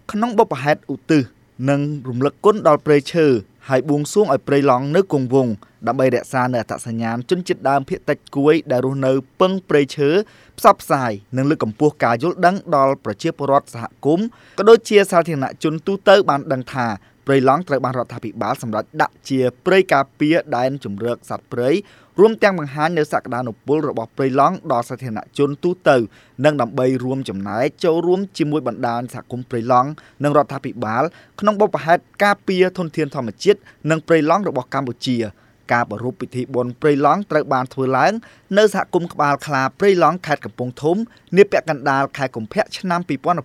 ក្នុងបុព្វហេតុឧទ្ទិសនិងរំលឹកគុណដល់ព្រៃឈើហើយបួងសួងឲ្យព្រៃឡង់នៅគង់វង្សដើម្បីរក្សានូវអត្តសញ្ញាណជនជាតិដើមភាគតិចគួយដែលរស់នៅពឹងព្រៃឈើផ្សព្វផ្សាយនិងលើកកម្ពស់ការយល់ដឹងដល់ប្រជាពលរដ្ឋសហគមន៍ក៏ដូចជាសាធារណជនទូទៅបានដឹងថាព្រៃឡង់ត្រូវបានរដ្ឋាភិបាលសម្រេចដាក់ជាព្រៃការពារដែនជម្រកសត្វព្រៃរួមទាំងបង្ហាញនូវសក្តានុពលរបស់ព្រៃឡង់ដល់សាធារណជនទូទៅនិងដើម្បីរួមចំណែកចូលរួមជាមួយបណ្ដាញសហគមន៍ព្រៃឡង់និងរដ្ឋាភិបាលក្នុងបុព្វហេតុការពារធនធានធម្មជាតិនិងព្រៃឡង់របស់កម្ពុជាការប្រារព្ធពិធីបុណ្យព្រៃឡង់ត្រូវបានធ្វើឡើងនៅសហគមន៍ក្បាលខ្លាព្រៃឡង់ខេត្តកំពង់ធំនាពាក់កណ្ដាលខែកុម្ភៈឆ្នាំ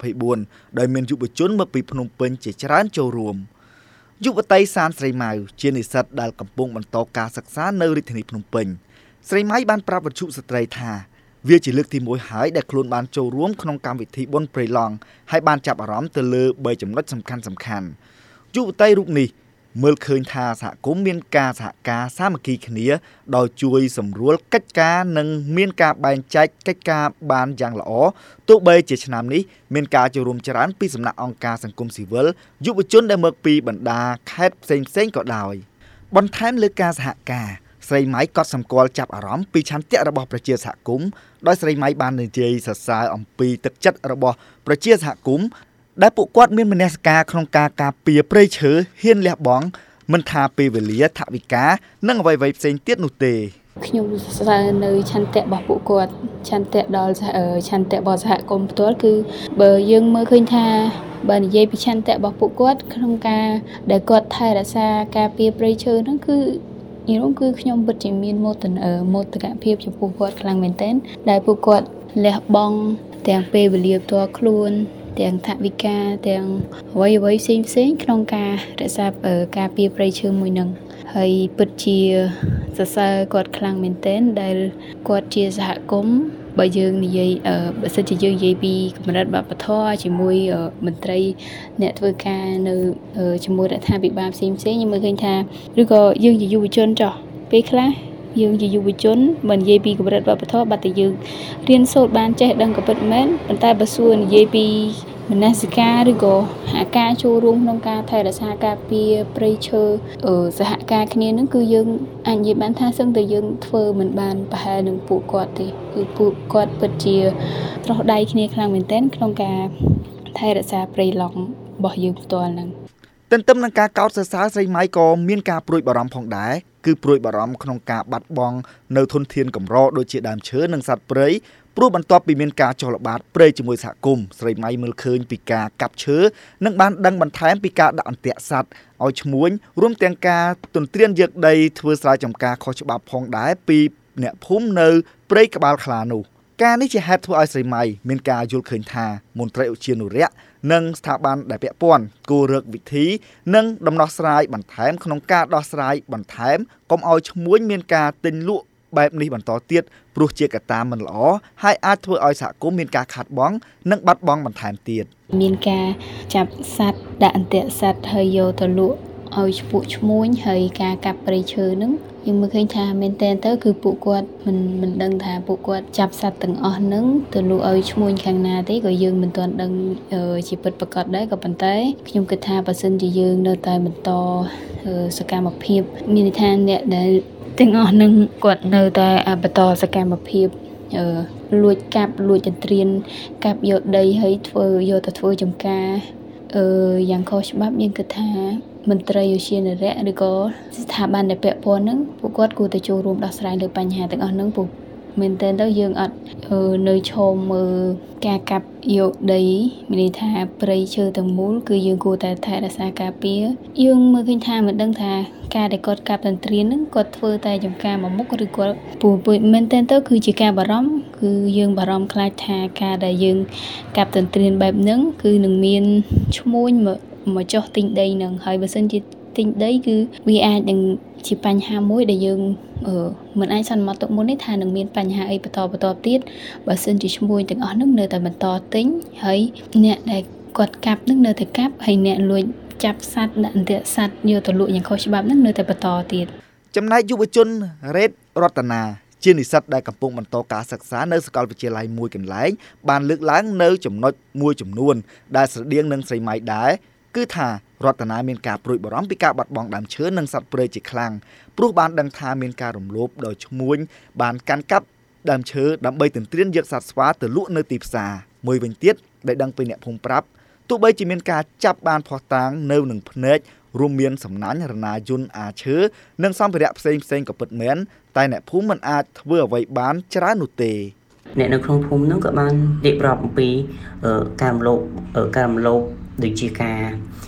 2024ដោយមានយុវជនមកពីភ្នំពេញជាច្រើនចូលរួមយុវតីសានស្រីម៉ៅជានិស្សិតដែលកំពុងបន្តការសិក្សានៅរាជធានីភ្នំពេញស្រីម៉ៅបានប្រាប់វិទ្យុស្ត្រីថាវាជាលើកទី1ហើយដែលខ្លួនបានចូលរួមក្នុងកម្មវិធីបុណ្យព្រៃឡង់ហើយបានចាប់អារម្មណ៍ទៅលើ3ចំណុចសំខាន់យុវតីរូបនេះមើលឃើញថាសហគមន៍មានការសហការសាមគ្គីគ្នាដោយជួយសម្រួលកិច្ចការនិងមានការបែងចែកកិច្ចការបានយ៉ាងល្អទោះបីជាឆ្នាំនេះមានការចូលរួមច្រើនពីសំណាក់អង្គការសង្គមស៊ីវិលយុវជនដែលមកពីបណ្ដាខេត្តផ្សេងៗក៏ដោយបន្ថែមលើការសហការស្រីម៉ៃក៏សម្គាល់ចាប់អារម្មណ៍ពីឆន្ទៈរបស់ប្រជាសហគមន៍ដោយស្រីម៉ៃបាននិយាយសរសើរអំពីទឹកចិត្តរបស់ប្រជាសហគមន៍ដែលពួកគាត់មានមនសិការក្នុងការការពារព្រៃឈើហ៊ានលះបង់មិនថាពេលវេលាថវិកានិងអ្វីៗផ្សេងទៀតនោះទេខ្ញុំសរសើរនៅឆន្ទៈរបស់ពួកគាត់ឆន្ទៈដល់ឆន្ទៈរបស់សហគមន៍ផ្ទាល់គឺបើយើងមើលឃើញថាបើនិយាយពីឆន្ទៈរបស់ពួកគាត់ក្នុងការដែលគាត់ថែរក្សាការពារព្រៃឈើហ្នឹងគឺខ្ញុំពិតជាមានមោទកភាពចំពោះគាត់ខ្លាំងមែនទែនដែលពួកគាត់លះបង់ទាំងពេលវេលាផ្ទាល់ខ្លួនទាំងថវិកាទាំងអ្វីផ្សេងក្នុងការរក្សាការពារព្រៃឈើមួយនឹងហើយពិតជាសរសើរគាត់ខ្លាំងមែនទែនដែលគាត់ជាសហគមន៍បើយើងនិយាយបើសិនជាយើងនិយាយពីកម្រិតវប្បធម៌ជាមួយមន្ត្រីអ្នកធ្វើការនៅជាមួយរដ្ឋាភិបាលផ្សេងខ្ញុំមើលឃើញថាឬក៏យើងជាយុវជនចុះពេលខ្លះយើងជាយុវជនមិននិយាយពីកម្រិតវប្បធម៌បាត់តែយើងរៀនសូត្របានចេះដឹងក៏ពិតមែនប៉ុន្តែបើសួរនិយាយពីមនសិការឬក៏ការចូលរួមក្នុងការថែរក្សាការពារព្រៃឈើសហការគ្នានឹងគឺយើងអាចនិយាយបានថាសឹងតែយើងធ្វើមិនបានប្រហែលនឹងពួកគាត់ទេគឺពួកគាត់ពិតជាត្រោះដៃគ្នាខ្លាំងមែនទែនក្នុងការថែរក្សាព្រៃឡង់របស់យើងផ្ទាល់ហ្នឹងទន្ទឹមនឹងការកោតសរសើរស្រីម៉ៃក៏មានការព្រួយបារម្ភផងដែរគឺព្រួយបារម្ភក្នុងការបាត់បង់នៅធនធានកម្រដូចជាដើមឈើនិងសត្វព្រៃព្រោះបន្ទាប់ពីមានការចុះល្បាតព្រៃជាមួយសហគមន៍ស្រីម៉ៃមើលឃើញពីការកាប់ឈើនិងបានដឹងបន្ថែមពីការដាក់អន្ទាក់សត្វឲ្យឈ្មួញរួមទាំងការទន្ទ្រានយកដីធ្វើស្រែចម្ការខុសច្បាប់ផងដែរពីអ្នកភូមិនៅព្រៃក្បាលខ្លានោះការនេះជាហេតុធ្វើឲ្យស្រីម៉ៃមានការយល់ឃើញថាមន្ត្រីឧទ្យានុរក្សនិងស្ថាប័នដែលពាក់ព័ន្ធគួររកវិធីនិងដំណោះស្រាយបន្ថែមក្នុងការដោះស្រាយបន្ថែមកុំឲ្យឈ្មួញមានការទិញលក់បែបនេះបន្តទៀតព្រោះជាកត្តាមិនល្អហើយអាចធ្វើឲ្យសហគមន៍មានការខាតបង់និងបាត់បង់បន្ថែមទៀតមានការចាប់សត្វដាក់អន្ទាក់សត្វហើយយកទៅលក់ឲ្យឈ្មួញហើយការកាប់ព្រៃឈើហ្នឹងយើងមើលឃើញថាមែនតើទៅគឺពួកគាត់មិនដឹងថាពួកគាត់ចាប់សត្វទាំងអស់ហ្នឹងទៅលក់ឲ្យឈ្មួញខាងណាទេក៏យើងមិនទាន់ដឹងជាពិតប្រាកដដែរក៏ប៉ុន្តែខ្ញុំគិតថាបើសិនជាយើងនៅតែបន្តសកម្មភាពមានន័យថាអ្នកដែលទាំងអស់ហ្នឹងគាត់នៅតែបន្តសកម្មភាពលួចកាប់លួចចន្ទ្រានកាប់យកដីហើយយកទៅធ្វើចំការយ៉ាងខុសច្បាប់យើងគិតថាមន្ត្រីឧទ្យានុរក្សឬក៏ស្ថាប័នដែលពាក់ព័ន្ធហ្នឹងពួកគាត់គួរតែចូលរួមដោះស្រាយលើបញ្ហាទាំងអស់ហ្នឹងពួកមែនតើទៅយើងអត់នៅឈមមើលការកាប់យកដីមានន័យថាព្រៃឈើទាំងមូលគឺយើងគួរតែថែរក្សាការពារយើងមើលឃើញថាមិនដឹងថាការដែលគាត់កាប់ទន្ទ្រានហ្នឹងគាត់ធ្វើតែចំការមួយមុខឬគាត់ពួកមែនតើទៅគឺជាការបារម្ភគឺយើងបារម្ភខ្លាចថាការដែលយើងកាប់ទន្ទ្រានបែបហ្នឹងគឺនឹងមានឈ្មួញមកចុះទិញដីនឹងហើយបើសិនជាទិញដីគឺវាអាចនឹងជាបញ្ហាមួយដែលយើងមិនអាចសន្មតទុកមុននេះថានឹងមានបញ្ហាអីបន្តទៀតបើសិនជាឈ្មួញទាំងអស់នោះនៅតែបន្តទិញហើយអ្នកដែលគាត់កាប់នឹងនៅតែកាប់ហើយអ្នកលួចចាប់សត្វដាក់អន្ទាក់សត្វយកទៅលក់យ៉ាងខុសច្បាប់នឹងនៅតែបន្តទៀតចំណែកយុវជនរ៉េតរតនាជានិស្សិតដែលកំពុងបន្តការសិក្សានៅសាកលវិទ្យាល័យមួយកន្លែងបានលើកឡើងនៅចំណុចមួយចំនួនដែលស្រដៀងនឹងស្រីម៉ៃដែរគឺថារដ្ឋាភិបាលមានការព្រួយបារម្ភពីការបាត់បង់ដើមឈើនិងសត្វព្រៃជាខ្លាំងព្រោះបានដឹងថាមានការរំលោភដោយឈ្មួញបានកាន់កាប់ដើមឈើដើម្បីទន្ទ្រានយកសត្វស្វាទៅលក់នៅទីផ្សារមួយវិញទៀតដែលដឹងពីអ្នកភូមិប្រាប់ទោះបីជាមានការចាប់បានភស្តុតាងនៅនឹងភ្នែករួមមានសំណាញ់រណាយន្តអាឈើនិងសម្ភារៈផ្សេងក៏ពិតមែនតែអ្នកភូមិមិនអាចធ្វើអ្វីបានច្រើននោះទេអ្នកនៅក្នុងភូមិនោះក៏បានរៀបរាប់អំពីការរំលោភដូចជាការ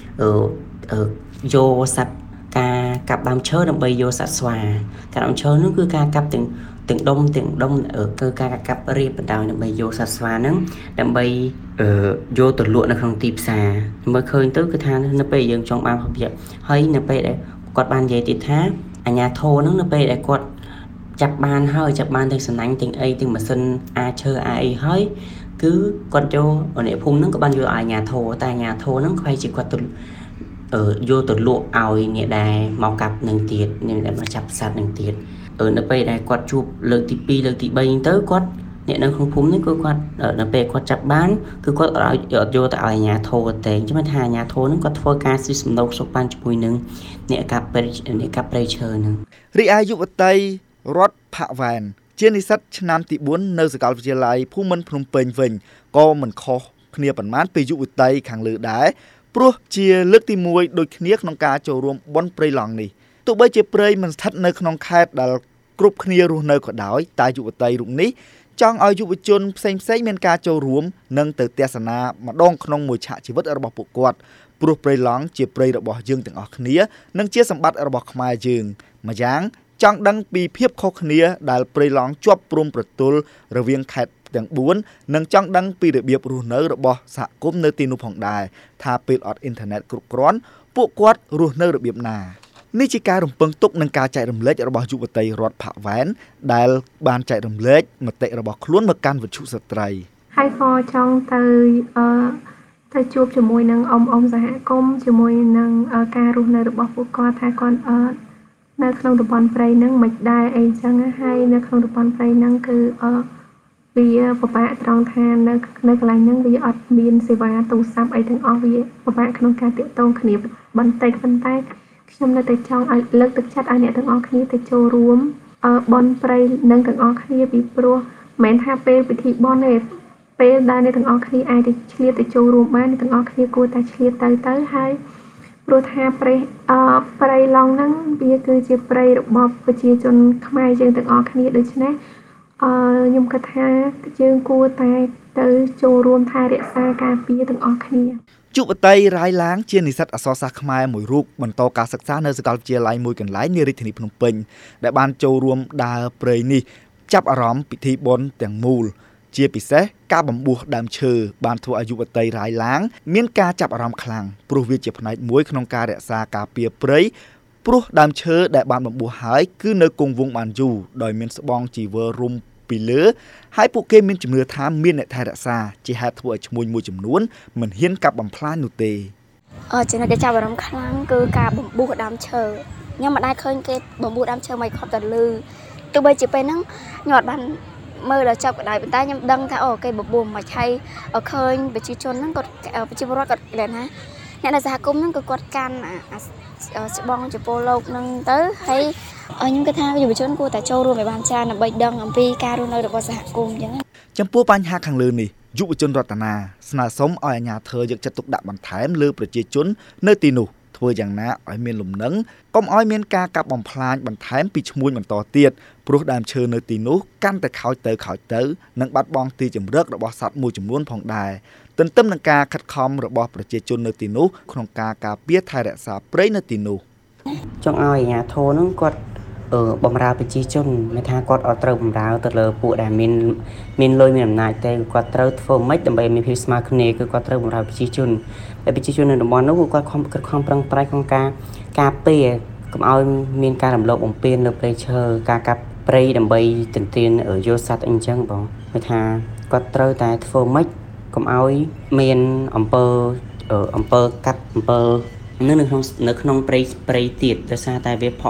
យកសត្វការកាប់ដើមឈើដើម្បីយកសត្វស្វាការដើមឈើនោះគឺការកាប់ទាំងដុំគឺការកាប់រៀបបណ្ដោយដើម្បីយកសត្វស្វាហ្នឹងដើម្បីយកទៅលក់នៅក្នុងទីផ្សារមើលឃើញទៅគឺថានៅពេលយើងចង់បានផលប្រយោជន៍ហើយនៅពេលដែលគាត់បាននិយាយទៀតថាអាជ្ញាធរហ្នឹងនៅពេលដែលគាត់ចាប់បានទាំងសំណាញ់ទាំងអីទាំងម៉ាស៊ីនអាឈើអាអីហើយគឺគាត់យកអ្នកភូមិហ្នឹងក៏បានយកអាជ្ញាធរតែអាជ្ញាធរហ្នឹងខ្វែងជាគាត់ទៅយកទៅលក់ឲ្យអ្នកដែលមកកាប់នឹងទៀតអ្នកដែលមកចាប់សត្វនឹងទៀតនៅពេលដែលគាត់ជួបលើកទី2លើកទី3ទៅគាត់អ្នកនៅក្នុងភូមិនេះគឺគាត់នៅពេលគាត់ចាប់បានគឺគាត់ឲ្យយកទៅឲ្យអាជ្ញាធរតែអញ្ចឹងថាអាជ្ញាធរហ្នឹងគាត់ធ្វើការស៊ីសំណូកសុខបានជាមួយនឹងអ្នកកាប់ព្រៃឈើហ្នឹងរីឯយុវតីរដ្ឋផាក់វ៉ែនជានិស្សិតឆ្នាំទី4នៅសាកលវិទ្យាល័យភូមិន្ទភ្នំពេញវិញក៏មិនខុសគ្នាប៉ុន្មានពីយុវតីខាងលើដែរព្រោះជាលើកទី1ដូចគ្នាក្នុងការចូលរួមបុណ្យព្រៃឡង់នេះទោះបីជាព្រៃមិនស្ថិតនៅក្នុងខេត្តដែលគ្រប់គ្នារស់នៅក៏ដោយតែយុវតីរូបនេះចង់ឲ្យយុវជនផ្សេងមានការចូលរួមនិងទៅទស្សនាម្ដងក្នុងមួយឆាកជីវិតរបស់ពួកគាត់ព្រោះព្រៃឡង់ជាព្រៃរបស់យើងទាំងអស់គ្នានិងជាសម្បត្តិរបស់ខ្មែរយើងម្យ៉ាងចង់ដឹងពីភាពខុសគ្នាដែលព្រៃឡង់ជាប់ព្រំប្រទល់រវាងខេត្តទាំង4និងចង់ដឹងពីរបៀបរស់នៅរបស់សហគមន៍នៅទីនោះផងដែរថាពេលអត់អ៊ីនធឺណិតគ្រប់គ្រាន់ពួកគាត់រស់នៅរបៀបណានេះជាការរំពឹងទុកនឹងការចែករំលែករបស់យុវតីរដ្ឋផាក់វ៉ែនដែលបានចែករំលែកមតិរបស់ខ្លួនមកកាន់វិទ្យុស្ត្រីហើយក៏ចង់ទៅជួបជាមួយនឹងអ៊ំសហគមន៍ជាមួយនឹងការរស់នៅរបស់ពួកគាត់ថាគាត់នៅក្នុងតំបន់ព្រៃហ្នឹងមិនដែរអីចឹងហើយនៅក្នុងតំបន់ព្រៃហ្នឹងគឺវាពិបាកត្រង់ថានៅកន្លែងហ្នឹងវាអត់មានសេវាទូរស័ព្ទអីទាំងអស់វាពិបាកក្នុងការទាក់ទងគ្នាបន្តិចប៉ុន្តែខ្ញុំនៅតែចង់ឲ្យលើកទឹកចិត្តឲ្យអ្នកទាំងអស់គ្នាទៅចូលរួមបុណ្យព្រៃនឹងទាំងអស់គ្នាពីព្រោះមិនមែនថាពេលពិធីបុណ្យទេពេលដែលអ្នកទាំងអស់គ្នាអាចទៅឆ្លៀតទៅចូលរួមបានអ្នកទាំងអស់គ្នាគួរតែឆ្លៀតទៅហើយព្រោះថាព្រៃឡង់ហ្នឹងវាគឺជាព្រៃរបស់ប្រជាជនខ្មែរយើងទាំងអស់គ្នាដូច្នេះខ្ញុំគិតថាយើងគួរតែទៅចូលរួមថែរក្សាការពារទាំងអស់គ្នាយុវតីរាយឡាងជានិស្សិតអក្សរសាស្ត្រខ្មែរមួយរូបបន្តការសិក្សានៅសាកលវិទ្យាល័យមួយកន្លែងនារាជធានីភ្នំពេញដែលបានចូលរួមដើរព្រៃនេះចាប់អារម្មណ៍ពិធីបុណ្យទាំងមូលជាពិសេសការបំពុះដើមឈើបានធ្វើឲ្យយុវតីរាយឡាងមានការចាប់អារម្មណ៍ខ្លាំងព្រោះវាជាផ្នែកមួយក្នុងការរក្សាការពារព្រៃព្រោះដើមឈើដែលបានបំពុះហើយគឺនៅគង់វង្សបានយូរដោយមានស្បង់ជីវររុំពីលើហើយពួកគេមានជំនឿថាមានអ្នកថែរក្សាជាហេតុធ្វើឲ្យឈ្មួញមួយចំនួនមិនហ៊ានកាប់បំផ្លាញនោះទេចំណុចដែលចាប់អារម្មណ៍ខ្លាំងគឺការបំពុះដើមឈើខ្ញុំមិនដែលឃើញគេបំពុះដើមឈើមិនខុសតែលឺទោះបីជាពេលហ្នឹងខ្ញុំអត់បានមើលដល់ចប់ក៏ដោយប៉ុន្តែខ្ញុំដឹងថាគេបំពុះមិនហើយឃើញប្រជាជនហ្នឹងគាត់ប្រជាពលរដ្ឋគាត់លះណាអ្នកនៅសហគមន៍ហ្នឹងក៏គាត់កាន់ស្បង់ចំពោះលោកហ្នឹងទៅហើយខ្ញុំគិតថាយុវជនគួរតែចូលរួមឲ្យបានច្រើនដើម្បីដឹងអំពីការរស់នៅរបស់សហគមន៍អញ្ចឹងចំពោះបញ្ហាខាងលើនេះយុវជនរតនាស្នើសុំឲ្យអាជ្ញាធរយកចិត្តទុកដាក់បន្ថែមលើប្រជាជននៅទីនោះធ្វើយ៉ាងណាឲ្យមានលំនឹងកុំឲ្យមានការកាប់បំផ្លាញបន្ថែមពីឈ្មួញបន្តទៀតព្រោះដើមឈើនៅទីនោះកាន់តែខូចទៅនិងបាត់បង់ទីជម្រករបស់សត្វមួយចំនួនផងដែរទន្ទឹមនឹងការខិតខំរបស់ប្រជាជននៅទីនោះក្នុងការការពារថែរក្សាព្រៃនៅទីនោះចង់ឲ្យអាជ្ញាធរនឹងគាត់បំរើប្រជាជនមិនថាគាត់អត់ត្រូវបំរើទៅលើពួកដែលមានលុយមានអំណាចទេគាត់ត្រូវធ្វើម៉េចដើម្បីមានភាពស្មើគ្នាគឺគាត់ត្រូវបំរើប្រជាជនហើយប្រជាជននៅតំបន់នោះគាត់ខំប្រឹងប្រែងក្នុងការពារកុំឲ្យមានការរំលោភបំពានលើព្រៃឈើការកាប់ព្រៃដើម្បីទន្ទ្រានយកសត្វអីចឹងបងមិនថាគាត់ត្រូវតែធ្វើម៉េចកុំឲ្យមានអំពើកាប់អំពើនៅក្នុងព្រៃទៀតដោយសារតែវា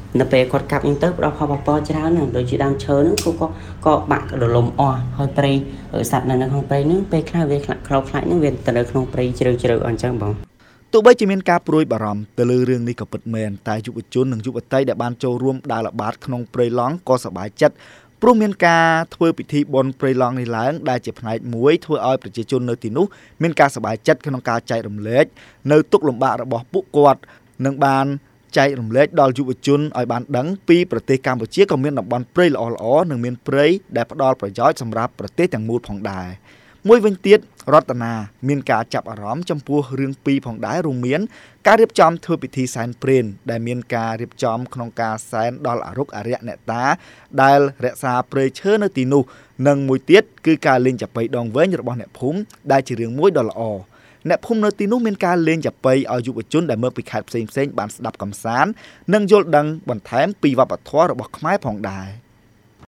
នៅពេលគាត់កាប់អញ្ចឹងទៅផ្ដល់ផលប៉ះពាល់ច្រើនណាស់ដូចជាដើមឈើហ្នឹងក៏បាក់រលំអស់ហើយព្រៃសត្វនៅក្នុងព្រៃហ្នឹងពេលខ្លះវាខ្លាចហ្នឹងវាទៅនៅក្នុងព្រៃជ្រៅអញ្ចឹងបងទោះបីជាមានការព្រួយបារម្ភទៅលើរឿងនេះក៏ពិតមែនតែយុវជននិងយុវតីដែលបានចូលរួមដើរល្បាតក្នុងព្រៃឡង់ក៏សប្បាយចិត្តព្រោះមានការធ្វើពិធីបុណ្យព្រៃឡង់នេះឡើងដែលជាផ្នែកមួយធ្វើឲ្យប្រជាជននៅទីនោះមានការសប្បាយចិត្តក្នុងការចែករំលែកនៅទុក្ខលំបាករបស់ពួកគាត់និងបានចែករំលែកដល់យុវជនឲ្យបានដឹងពីប្រទេសកម្ពុជាក៏មានតំបន់ព្រៃល្អៗនិងមានព្រៃដែលផ្ដល់ប្រយោជន៍សម្រាប់ប្រទេសទាំងមូលផងដែរមួយវិញទៀតរតនាមានការចាប់អារម្មណ៍ចំពោះរឿងពីរផងដែររួមមានការរៀបចំធ្វើពិធីសែនព្រេនដែលមានការរៀបចំក្នុងការសែនដល់អរុក្ខអារក្សអ្នកតាដែលរក្សាព្រៃឈើនៅទីនោះនិងមួយទៀតគឺការលេងចាប៉ីដងវែងរបស់អ្នកភូមិដែលជារឿងមួយដ៏ល្អអ្នកភូមិនៅទីនោះមានការលេងចាប៉ីឲ្យយុវជនដែលមកពីខេត្តផ្សេងៗបានស្ដាប់កម្សាន្តនិងយល់ដឹងបន្ថែមពីវប្បធម៌របស់ខ្មែរផងដែរ